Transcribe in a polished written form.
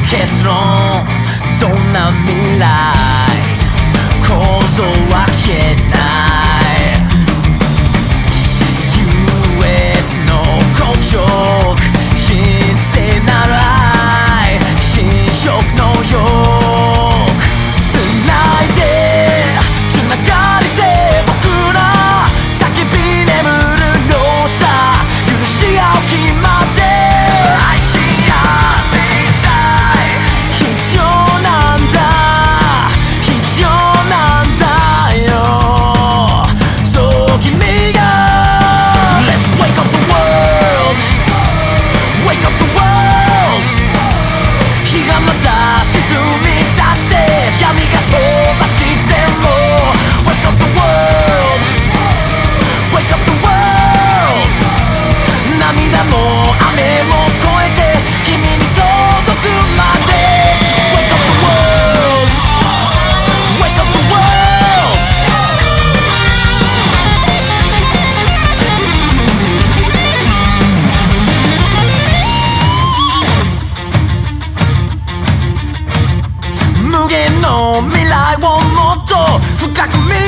結論どんな未来構造は消えない優越の硬直神聖なる愛侵食の欲繋いで繋がりで僕ら叫び眠るのさ許し合う日まで愛し合っていたい必要なんだ必要なんだよそう君が Let's wake up the world Wake up the world 日がまた沈み出して闇が飛ばしても Wake up the world Wake up the world 涙も雨も越えて君に届くまで Wake up the world Wake up the world 無限の未来をもっと深く見